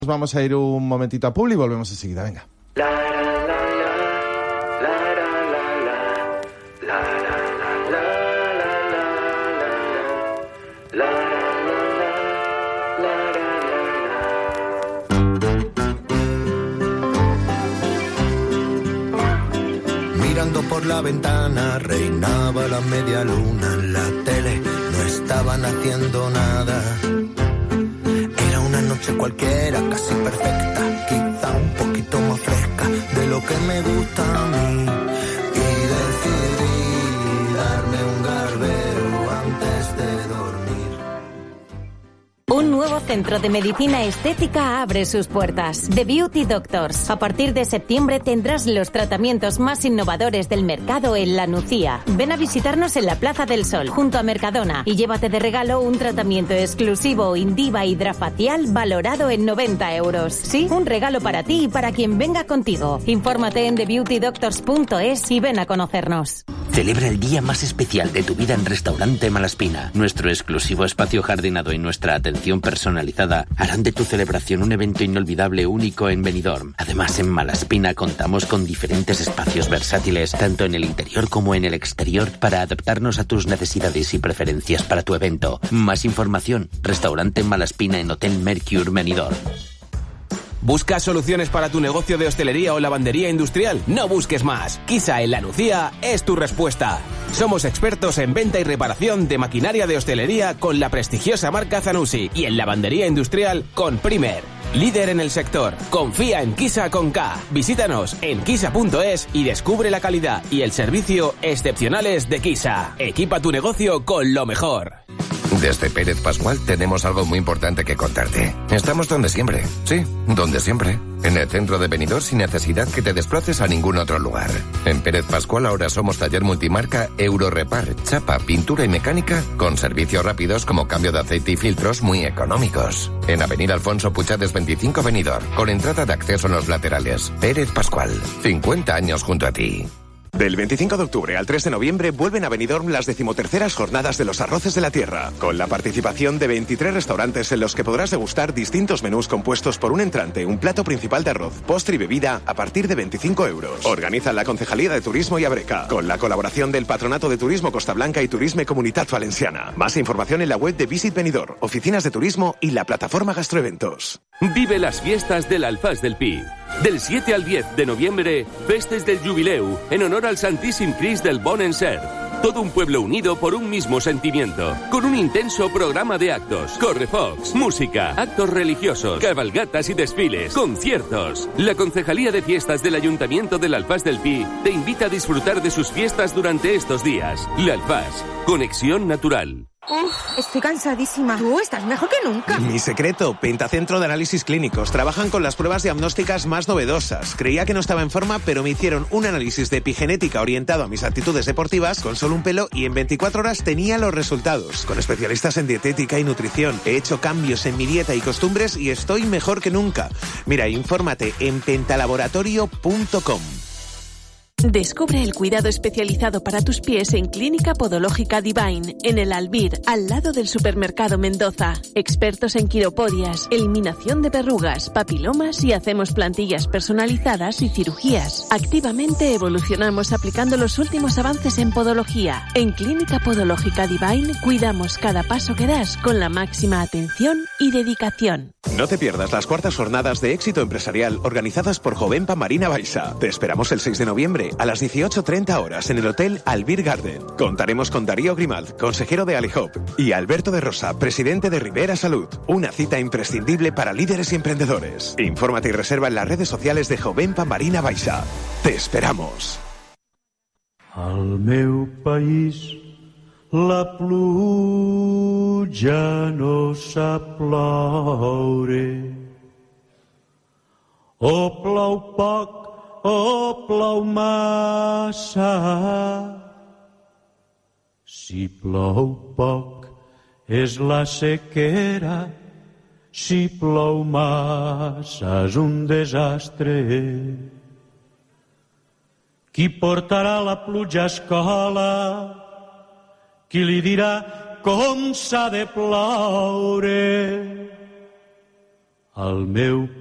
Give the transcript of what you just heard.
Vamos a ir un momentito a Publi y volvemos enseguida, venga. Mirando por la ventana reinaba la media luna, en la tele no estaban haciendo nada. Era una noche cualquiera, casi perfecta, quizá un poquito más fresca de lo que me gusta a mí. Y decidí darme un garbeo antes de dormir. Un nuevo centro de medicina estética abre sus puertas. The Beauty Doctors. A partir de septiembre tendrás los tratamientos más innovadores del mercado en La Nucía. Ven a visitarnos en la Plaza del Sol, junto a Mercadona, y llévate de regalo un tratamiento exclusivo Indiva Hidrafacial valorado en 90 euros. Sí, un regalo para ti y para quien venga contigo. Infórmate en thebeautydoctors.es y ven a conocernos. Celebra el día más especial de tu vida en Restaurante Malaspina. Nuestro exclusivo espacio jardinado y nuestra atención personalizada harán de tu celebración un evento inolvidable, único en Benidorm. Además, en Malaspina contamos con diferentes espacios versátiles, tanto en el interior como en el exterior, para adaptarnos a tus necesidades y preferencias para tu evento. Más información, Restaurante Malaspina en Hotel Mercure Benidorm. ¿Buscas soluciones para tu negocio de hostelería o lavandería industrial? No busques más. Kisa en La Nucía es tu respuesta. Somos expertos en venta y reparación de maquinaria de hostelería con la prestigiosa marca Zanussi y en lavandería industrial con Primer. Líder en el sector. Confía en Kisa con K. Visítanos en kisa.es y descubre la calidad y el servicio excepcionales de Kisa. Equipa tu negocio con lo mejor. Desde Pérez Pascual tenemos algo muy importante que contarte. Estamos donde siempre. Sí, donde siempre. En el centro de Benidorm, sin necesidad que te desplaces a ningún otro lugar. En Pérez Pascual ahora somos taller multimarca Eurorepar, chapa, pintura y mecánica, con servicios rápidos como cambio de aceite y filtros muy económicos. En Avenida Alfonso Puchades 25 Benidorm, con entrada de acceso en los laterales. Pérez Pascual, 50 años junto a ti. Del 25 de octubre al 3 de noviembre vuelven a Benidorm las 13ª jornadas de los arroces de la tierra, con la participación de 23 restaurantes en los que podrás degustar distintos menús compuestos por un entrante, un plato principal de arroz, postre y bebida a partir de 25 euros. Organiza la Concejalía de Turismo y Abreca, con la colaboración del Patronato de Turismo Costa Blanca y Turisme Comunitat Valenciana. Más información en la web de Visit Benidorm, oficinas de turismo y la plataforma Gastroeventos. Vive las fiestas del Alfàs del Pi. Del 7 al 10 de noviembre, festes del Jubileu, en honor al Santíssim Crist del Bon Encert. Todo un pueblo unido por un mismo sentimiento, con un intenso programa de actos, correfocs, música, actos religiosos, cabalgatas y desfiles, conciertos. La Concejalía de Fiestas del Ayuntamiento del Alfàs del Pi te invita a disfrutar de sus fiestas durante estos días. La Alfàs, conexión natural. Estoy cansadísima. Tú estás mejor que nunca. Mi secreto, Pentacentro de Análisis Clínicos. Trabajan con las pruebas diagnósticas más novedosas. Creía que no estaba en forma, pero me hicieron un análisis de epigenética orientado a mis actitudes deportivas con solo un pelo y en 24 horas tenía los resultados. Con especialistas en dietética y nutrición. He hecho cambios en mi dieta y costumbres y estoy mejor que nunca. Mira, infórmate en pentalaboratorio.com. Descubre el cuidado especializado para tus pies en Clínica Podológica Divine, en el Albir, al lado del Supermercado Mendoza. Expertos en quiropodias, eliminación de verrugas, papilomas y hacemos plantillas personalizadas y cirugías. Activamente evolucionamos aplicando los últimos avances en podología. En Clínica Podológica Divine cuidamos cada paso que das con la máxima atención y dedicación. No te pierdas las cuartas jornadas de éxito empresarial organizadas por Jovenpa Marina Baixa. Te esperamos el 6 de noviembre a las 18:30 horas en el Hotel Albir Garden. Contaremos con Darío Grimald, consejero de Alihop, y Alberto de Rosa, presidente de Rivera Salud. Una cita imprescindible para líderes y emprendedores. Infórmate y reserva en las redes sociales de Jovenpa Marina Baixa. Te esperamos. Al meu país la pluja no sap ploure, o plou poc o plou massa. Si plou poc és la sequera, si plou massa és un desastre. Qui portarà la pluja a escola? Qui li dirà com s'ha de ploure? el meu